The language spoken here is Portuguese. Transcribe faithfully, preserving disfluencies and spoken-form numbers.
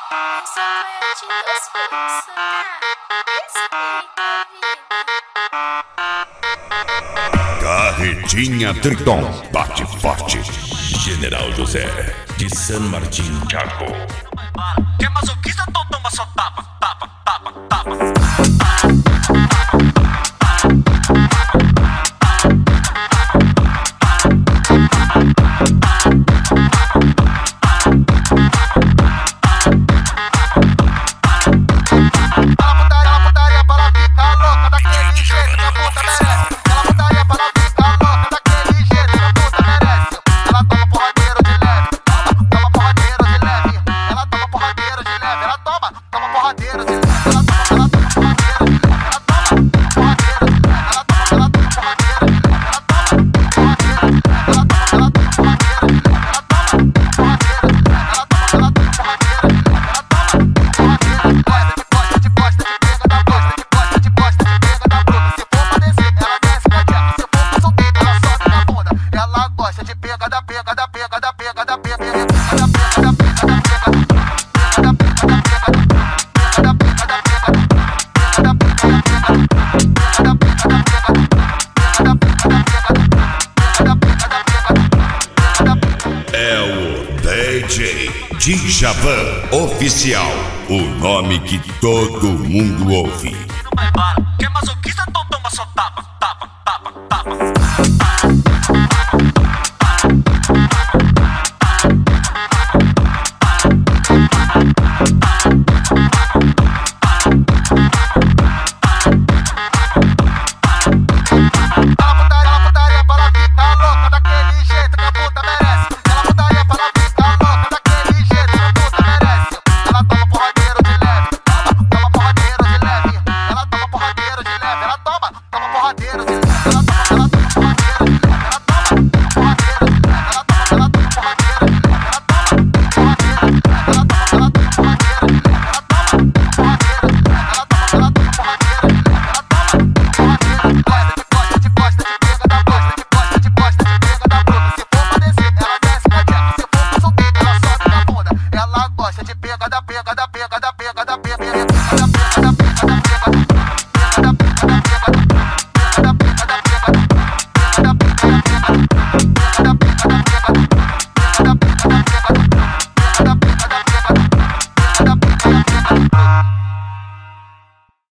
Essa manhã de duas forças, respeita, Carretinha Triton, bate forte. General José de San Martín, Chaco. Quer masoquista, então toma só tapa, tapa, tapa, tapa. É o D J Djavan Oficial, o nome que todo mundo ouve. Quer masoquista,